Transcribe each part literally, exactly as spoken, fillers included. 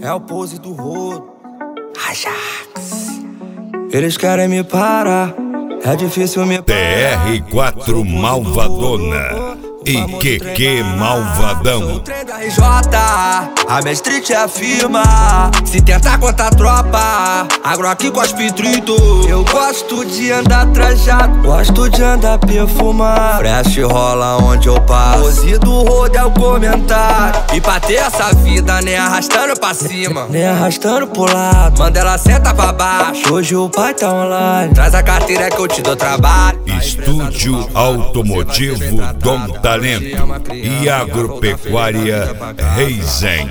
É o pose do rodo, Ajax. Eles querem me parar, é difícil me T R quatro Malvadona e Q Q Malvadão. O trem do R J, a minha street é a firma. Se tentar contar a tropa, agro aqui cospe trito. Eu gosto de andar trajado, gosto de andar perfumado. Fresh rola onde eu passo, pose do rodo é o comentário. E pra ter essa vida, nem arrastando pra cima, nem arrastando pro lado. Manda ela senta pra baixo, hoje o pai tá online. Traz a carteira que eu te dou trabalho. Estúdio Automotivo Dom Talento e Agropecuária Reizen.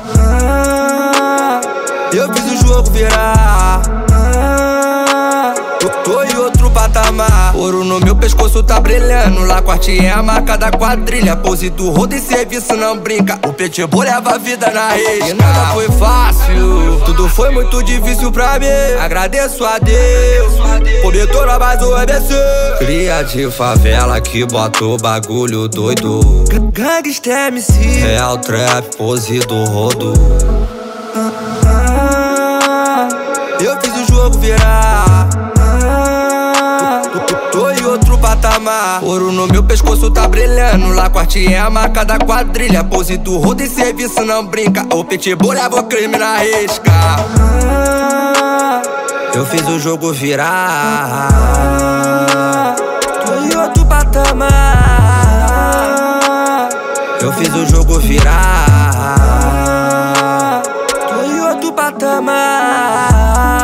Ah, eu fiz o jogo virar. Ah, eu tô em outro patamar. Ouro no meu pescoço tá brilhando. Lá corte é a marca da quadrilha. Pose do rodo e serviço não brinca. O pitbull leva a vida na risca. E nada foi fácil, tudo foi muito difícil pra mim. Agradeço a Deus por me tornar mais um M C. Cria de favela que bota o bagulho doido. Gangsta M C, Real Trap, pose do rodo. Ah, eu fiz o jogo virar. Ah, tô em outro patamar. Ouro no meu pescoço tá brilhando. Lá corte é a marca da quadrilha. Pose do rodo e serviço não brinca. O pitbull leva o crime na risca. Ah, eu fiz o jogo virar. Tô em outro patamar. Eu fiz o jogo virar. Tô em outro patamar.